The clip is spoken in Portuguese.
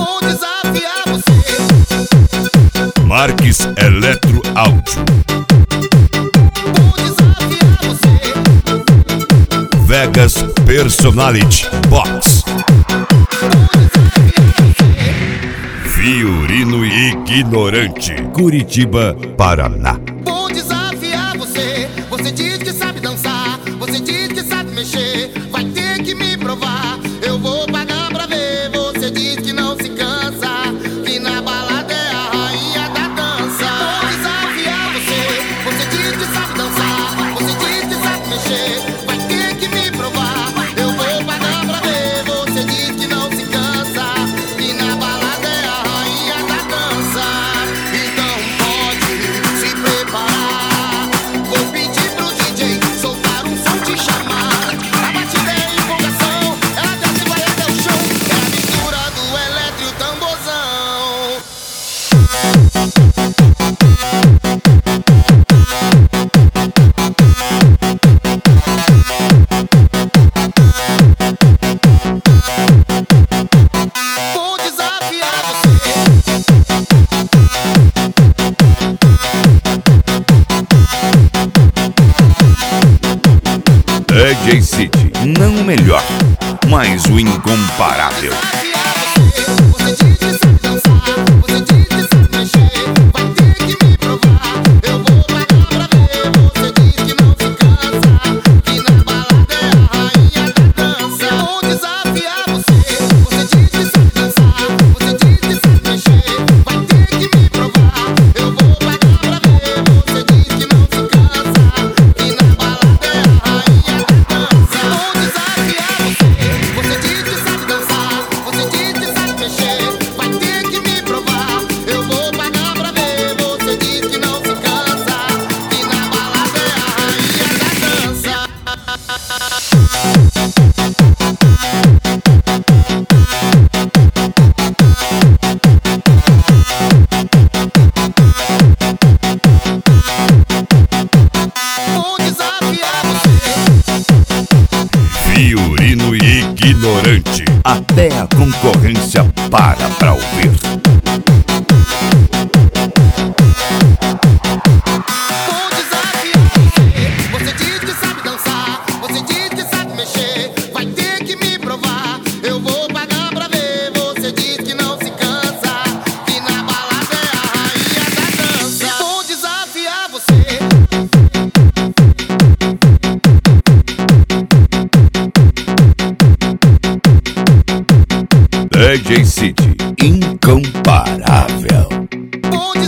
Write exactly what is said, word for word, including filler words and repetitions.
Vou desafiar você. Marques Eletro Áudio. Vou desafiar você. Vegas Personality Box. Fiorino Ignorante, Curitiba, Paraná. Vou desafiar você. Você diz que sabe dançar, você diz que sabe mexer. Vai ter que me provar, eu vou pagar pra ver. Você diz que não se cansa, que na balada é a rainha da dança. Vou desafiar você. Você diz que sabe dançar, você diz que sabe mexer. Vai ter que me provar, eu vou pagar pra ver. Você diz que não se cansa, que na balada é a rainha da dança. Então pode se preparar, vou pedir pro D J soltar um som, te chamar. A batida é empolgação, ela desce e vai até o chão. É a mistura do eletro e o tamborzão. Vou desafiar você. D J City, não o melhor, mas o incomparável. Você diz que sabe dançar, você diz que sabe mexer. Vai ter que me provar, eu vou pagar pra ver. Você diz que não se cansa, que na balada é a rainha da dança. Vou desafiar você. Você diz que sabe dançar, você diz que sabe mexer. Vai ter que me provar, eu vou pagar pra ver. Você diz que não se cansa, que na balada é a rainha da dança. Vou desafiar você. Você diz que sabe dançar, você diz que sabe mexer. Vai ter que me provar, eu vou pagar pra ver. Você diz que não se cansa, que na balada é a rainha da dança. Vou desafiar você. Fiorino Ignorante, até a concorrência para pra ouvir. Vou desafiar você. Você diz que sabe dançar, você diz que sabe mexer. Vai ter que me provar, eu vou pagar pra ver. Você diz que não se cansa, que na balada é a rainha da dança. Vou desafiar você. D D J City, incomparável. Vou